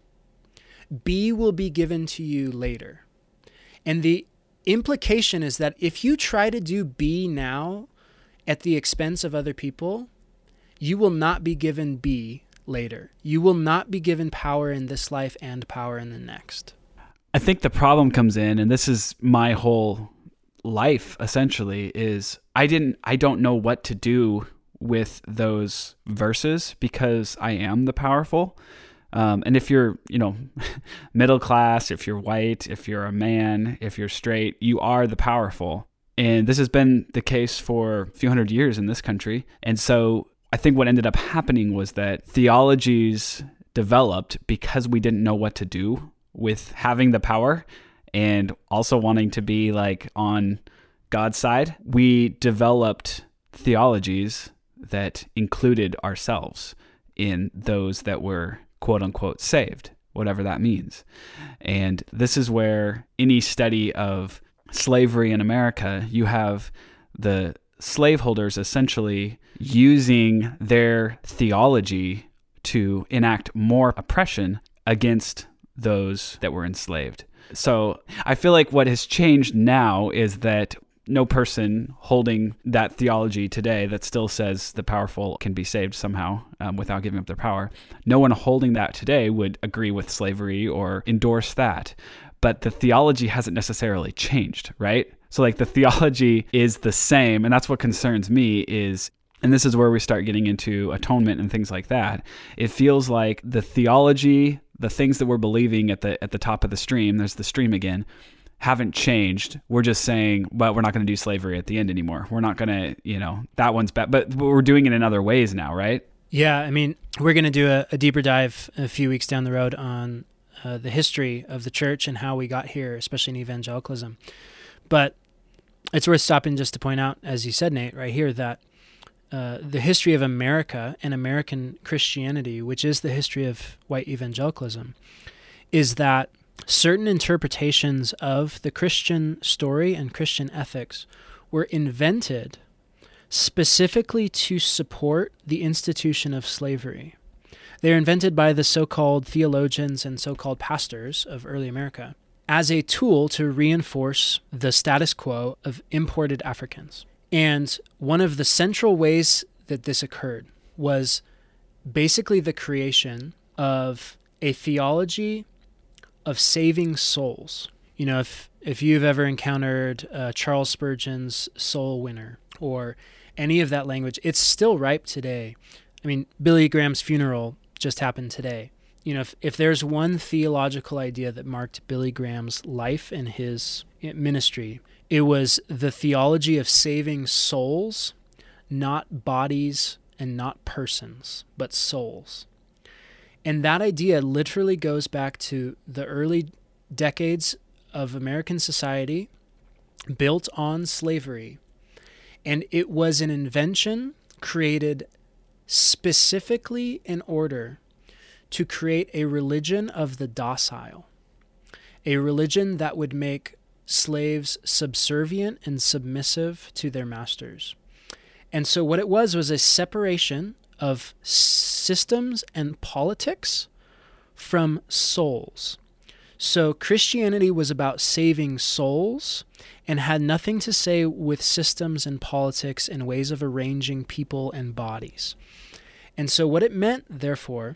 B will be given to you later. And the implication is that if you try to do B now at the expense of other people, you will not be given B later. You will not be given power in this life and power in the next. I think the problem comes in, and this is my whole life essentially, is I didn't, I don't know what to do with those verses because I am the powerful. Um, and if you're, you know, middle class, if you're white, if you're a man, if you're straight, you are the powerful. And this has been the case for a few hundred years in this country. And so I think what ended up happening was that theologies developed because we didn't know what to do with having the power and also wanting to be like on God's side. We developed theologies that included ourselves in those that were quote unquote saved, whatever that means. And this is where any study of slavery in America, you have the slaveholders essentially using their theology to enact more oppression against those that were enslaved. So I feel like what has changed now is that no person holding that theology today that still says the powerful can be saved somehow um, without giving up their power, no one holding that today would agree with slavery or endorse that. But the theology hasn't necessarily changed, right? So like the theology is the same, and that's what concerns me is, and this is where we start getting into atonement and things like that. It feels like the theology, the things that we're believing at the at the top of the stream, there's the stream again, haven't changed. We're just saying, well, we're not going to do slavery at the end anymore. We're not going to, you know, that one's bad, but we're doing it in other ways now, right? Yeah, I mean, we're going to do a, a deeper dive a few weeks down the road on uh, the history of the church and how we got here, especially in evangelicalism. But it's worth stopping just to point out, as you said, Nate, right here, that uh, the history of America and American Christianity, which is the history of white evangelicalism, is that certain interpretations of the Christian story and Christian ethics were invented specifically to support the institution of slavery. They were invented by the so-called theologians and so-called pastors of early America as a tool to reinforce the status quo of imported Africans. And one of the central ways that this occurred was basically the creation of a theology of saving souls. You know, if if you've ever encountered uh, Charles Spurgeon's Soul Winner or any of that language, it's still ripe today. I mean, Billy Graham's funeral just happened today. You know, if, if there's one theological idea that marked Billy Graham's life and his ministry, it was the theology of saving souls, not bodies and not persons, but souls. And that idea literally goes back to the early decades of American society built on slavery. And it was an invention created specifically in order to create a religion of the docile, a religion that would make slaves subservient and submissive to their masters. And so what it was was a separation of systems and politics from souls. So Christianity was about saving souls and had nothing to say with systems and politics and ways of arranging people and bodies. And so what it meant, therefore,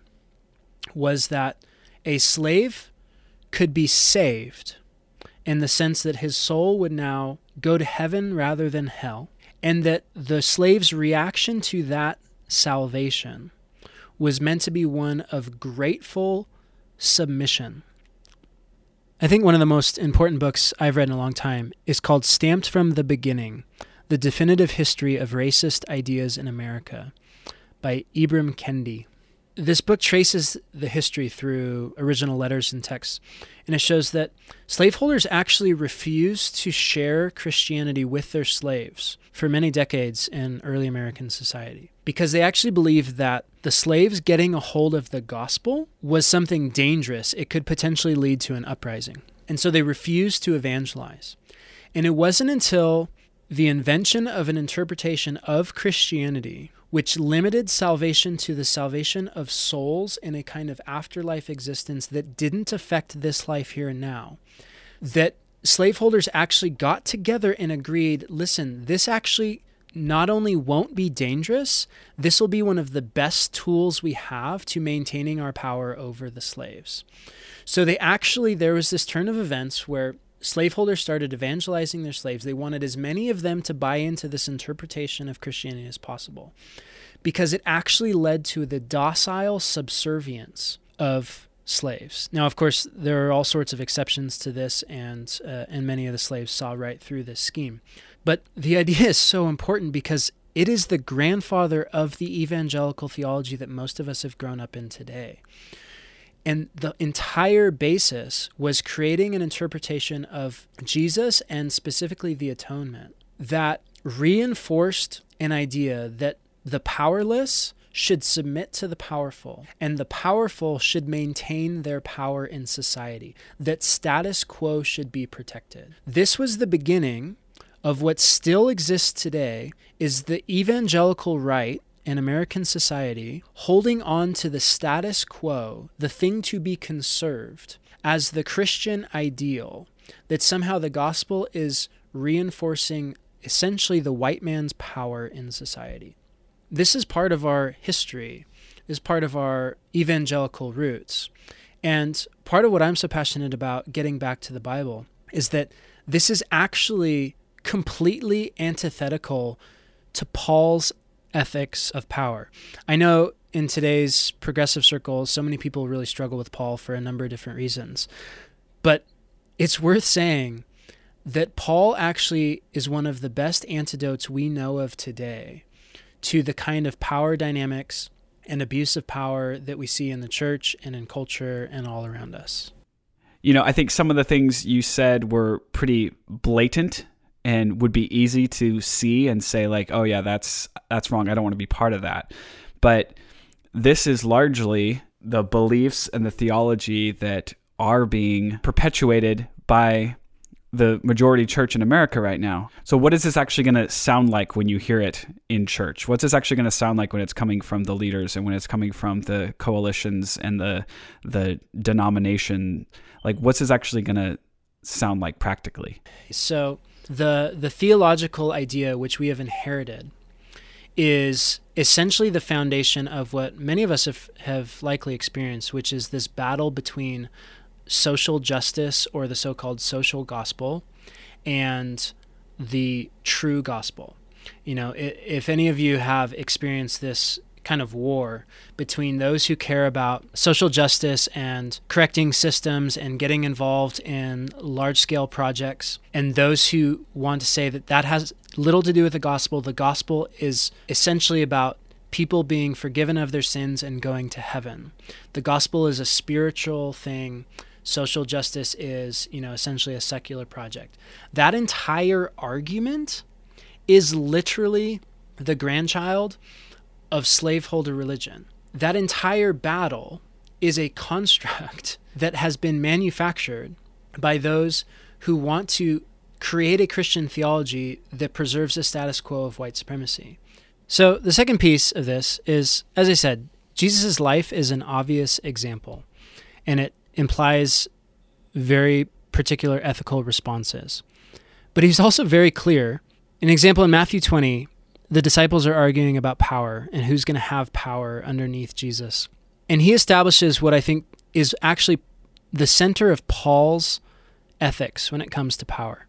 was that a slave could be saved in the sense that his soul would now go to heaven rather than hell, and that the slave's reaction to that salvation was meant to be one of grateful submission. I think one of the most important books I've read in a long time is called Stamped from the Beginning, The Definitive History of Racist Ideas in America by Ibram Kendi. This book traces the history through original letters and texts, and it shows that slaveholders actually refused to share Christianity with their slaves for many decades in early American society because they actually believed that the slaves getting a hold of the gospel was something dangerous. It could potentially lead to an uprising. And so they refused to evangelize. And it wasn't until the invention of an interpretation of Christianity which limited salvation to the salvation of souls in a kind of afterlife existence that didn't affect this life here and now, that slaveholders actually got together and agreed, listen, this actually not only won't be dangerous, this will be one of the best tools we have to maintaining our power over the slaves. So they actually, there was this turn of events where slaveholders started evangelizing their slaves. They wanted as many of them to buy into this interpretation of Christianity as possible because it actually led to the docile subservience of slaves. Now, of course, there are all sorts of exceptions to this, and uh, and many of the slaves saw right through this scheme. But the idea is so important because it is the grandfather of the evangelical theology that most of us have grown up in today. And the entire basis was creating an interpretation of Jesus and specifically the atonement that reinforced an idea that the powerless should submit to the powerful and the powerful should maintain their power in society, that status quo should be protected. This was the beginning of what still exists today is the evangelical right in American society holding on to the status quo, the thing to be conserved, as the Christian ideal, that somehow the gospel is reinforcing essentially the white man's power in society. This is part of our history, is part of our evangelical roots. And part of what I'm so passionate about getting back to the Bible is that this is actually completely antithetical to Paul's ethics of power. I know in today's progressive circles, so many people really struggle with Paul for a number of different reasons. But it's worth saying that Paul actually is one of the best antidotes we know of today to the kind of power dynamics and abuse of power that we see in the church and in culture and all around us. You know, I think some of the things you said were pretty blatant and would be easy to see and say like, oh yeah, that's that's wrong. I don't want to be part of that. But this is largely the beliefs and the theology that are being perpetuated by the majority church in America right now. So what is this actually going to sound like when you hear it in church? What's this actually going to sound like when it's coming from the leaders and when it's coming from the coalitions and the the denomination? Like, what's this actually going to sound like practically? So the the theological idea which we have inherited is essentially the foundation of what many of us have, have likely experienced, which is this battle between social justice, or the so-called social gospel, and the true gospel. You know, if any of you have experienced this kind of war between those who care about social justice and correcting systems and getting involved in large-scale projects, and those who want to say that that has little to do with the gospel, the gospel is essentially about people being forgiven of their sins and going to heaven. The gospel is a spiritual thing. Social justice is, you know, essentially a secular project. That entire argument is literally the grandchild of slaveholder religion. That entire battle is a construct that has been manufactured by those who want to create a Christian theology that preserves the status quo of white supremacy. So the second piece of this is, as I said, Jesus' life is an obvious example, and it implies very particular ethical responses. But he's also very clear. An example in Matthew twenty, the disciples are arguing about power and who's going to have power underneath Jesus. And he establishes what I think is actually the center of Paul's ethics when it comes to power.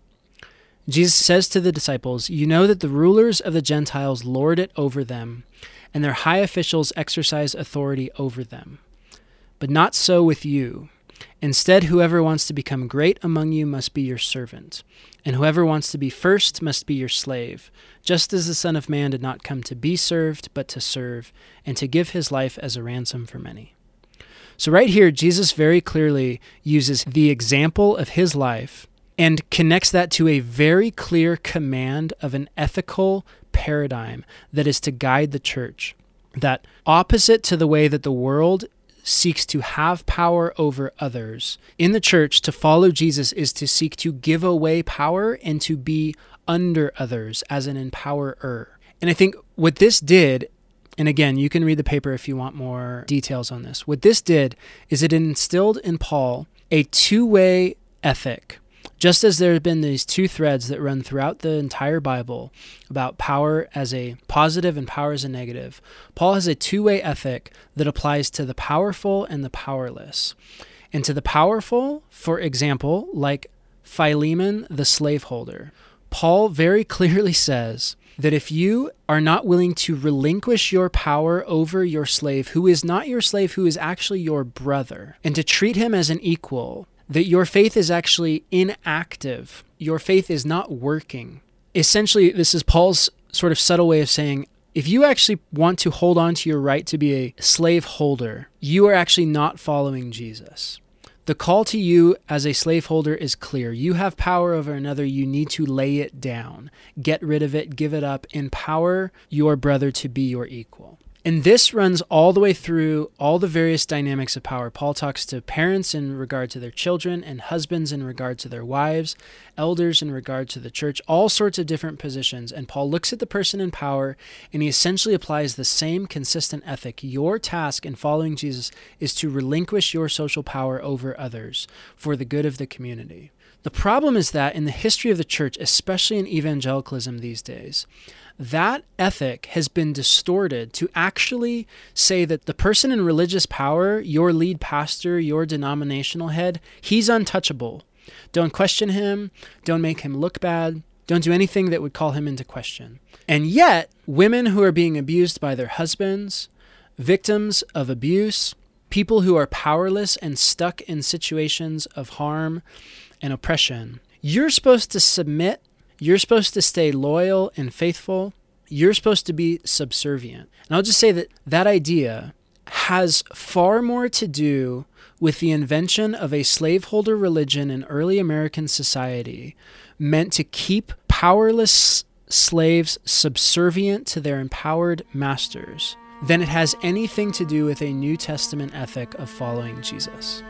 Jesus says to the disciples, "You know that the rulers of the Gentiles lord it over them, and their high officials exercise authority over them. But not so with you. Instead, whoever wants to become great among you must be your servant, and whoever wants to be first must be your slave, just as the Son of Man did not come to be served, but to serve, and to give his life as a ransom for many." So right here, Jesus very clearly uses the example of his life and connects that to a very clear command of an ethical paradigm that is to guide the church, that opposite to the way that the world seeks to have power over others, in the church, to follow Jesus is to seek to give away power and to be under others as an empowerer. And I think what this did, and again, you can read the paper if you want more details on this, what this did is it instilled in Paul a two-way ethic. Just as there have been these two threads that run throughout the entire Bible about power as a positive and power as a negative, Paul has a two-way ethic that applies to the powerful and the powerless. And to the powerful, for example, like Philemon the slaveholder, Paul very clearly says that if you are not willing to relinquish your power over your slave, who is not your slave, who is actually your brother, and to treat him as an equal, that your faith is actually inactive. Your faith is not working. Essentially, this is Paul's sort of subtle way of saying, if you actually want to hold on to your right to be a slave holder, you are actually not following Jesus. The call to you as a slaveholder is clear. You have power over another. You need to lay it down. Get rid of it. Give it up. Empower your brother to be your equal. And this runs all the way through all the various dynamics of power. Paul talks to parents in regard to their children, and husbands in regard to their wives, elders in regard to the church, all sorts of different positions. And Paul looks at the person in power, and he essentially applies the same consistent ethic. Your task in following Jesus is to relinquish your social power over others for the good of the community. The problem is that in the history of the church, especially in evangelicalism these days, that ethic has been distorted to actually say that the person in religious power, your lead pastor, your denominational head, he's untouchable. Don't question him. Don't make him look bad. Don't do anything that would call him into question. And yet, women who are being abused by their husbands, victims of abuse, people who are powerless and stuck in situations of harm and oppression, you're supposed to submit. You're supposed to stay loyal and faithful. You're supposed to be subservient. And I'll just say that that idea has far more to do with the invention of a slaveholder religion in early American society meant to keep powerless slaves subservient to their empowered masters than it has anything to do with a New Testament ethic of following Jesus.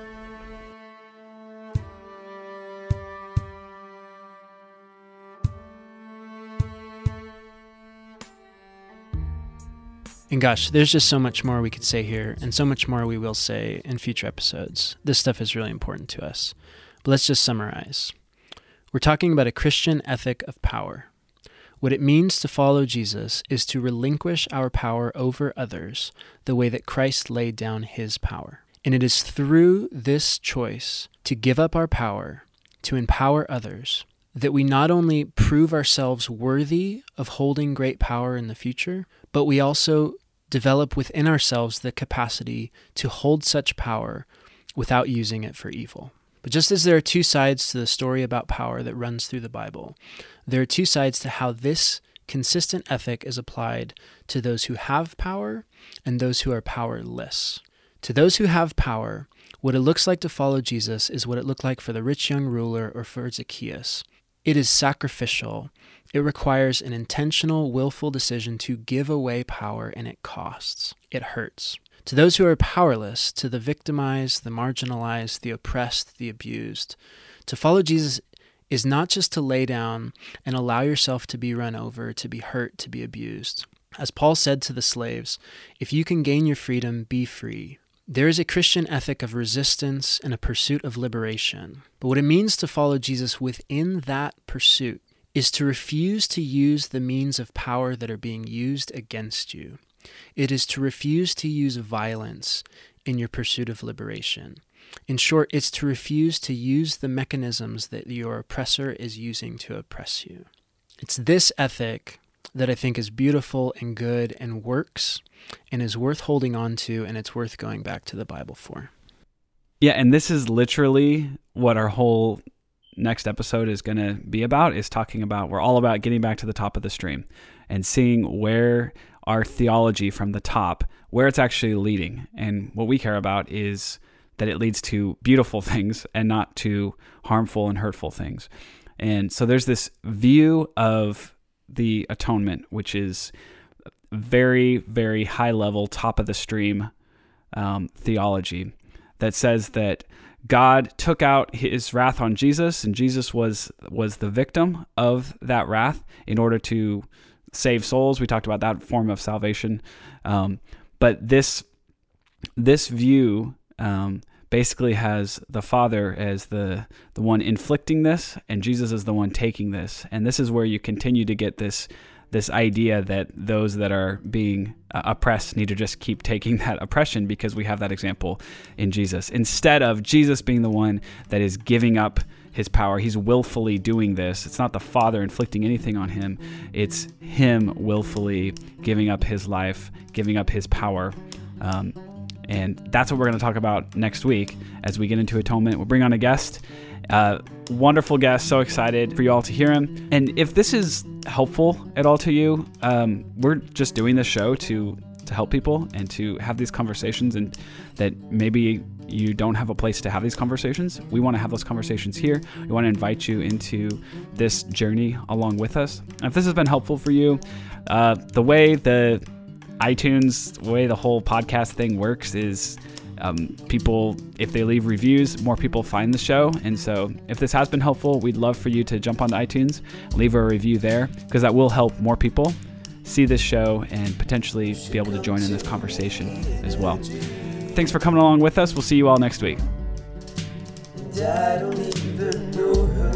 And gosh, there's just so much more we could say here, and so much more we will say in future episodes. This stuff is really important to us. But let's just summarize. We're talking about a Christian ethic of power. What it means to follow Jesus is to relinquish our power over others the way that Christ laid down his power. And it is through this choice to give up our power, to empower others, that we not only prove ourselves worthy of holding great power in the future, but we also develop within ourselves the capacity to hold such power without using it for evil. But just as there are two sides to the story about power that runs through the Bible, there are two sides to how this consistent ethic is applied to those who have power and those who are powerless. To those who have power, what it looks like to follow Jesus is what it looked like for the rich young ruler or for Zacchaeus. It is sacrificial. It requires an intentional, willful decision to give away power, and it costs. It hurts. To those who are powerless, to the victimized, the marginalized, the oppressed, the abused, to follow Jesus is not just to lay down and allow yourself to be run over, to be hurt, to be abused. As Paul said to the slaves, if you can gain your freedom, be free. There is a Christian ethic of resistance and a pursuit of liberation. But what it means to follow Jesus within that pursuit is to refuse to use the means of power that are being used against you. It is to refuse to use violence in your pursuit of liberation. In short, it's to refuse to use the mechanisms that your oppressor is using to oppress you. It's this ethic that I think is beautiful and good and works and is worth holding on to, and it's worth going back to the Bible for. Yeah, and this is literally what our whole next episode is going to be about, is talking about, we're all about getting back to the top of the stream and seeing where our theology from the top, where it's actually leading. And what we care about is that it leads to beautiful things and not to harmful and hurtful things. And so there's this view of the atonement, which is very, very high level, top of the stream um, theology that says that God took out his wrath on Jesus, and Jesus was was the victim of that wrath in order to save souls. We talked about that form of salvation. Um, but this this view um, basically has the Father as the the one inflicting this, and Jesus is the one taking this. And this is where you continue to get this this idea that those that are being uh, oppressed need to just keep taking that oppression, because we have that example in Jesus. Instead of Jesus being the one that is giving up his power, he's willfully doing this. It's not the Father inflicting anything on him. It's him willfully giving up his life, giving up his power. Um, and that's what we're going to talk about next week as we get into atonement. We'll bring on a guest. Uh, wonderful guest. So excited for you all to hear him. And if this is helpful at all to you, um, we're just doing this show to to help people and to have these conversations, and that maybe you don't have a place to have these conversations. We want to have those conversations here. We want to invite you into this journey along with us. And if this has been helpful for you, uh, the way the iTunes, the way the whole podcast thing works is Um, people, if they leave reviews, more people find the show. And so if this has been helpful, we'd love for you to jump onto iTunes, leave a review there, because that will help more people see this show and potentially be able to join in this conversation as well. Thanks for coming along with us. We'll see you all next week. I don't even know her.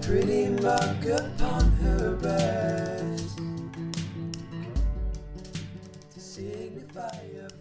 pretty mark upon her breast to signify a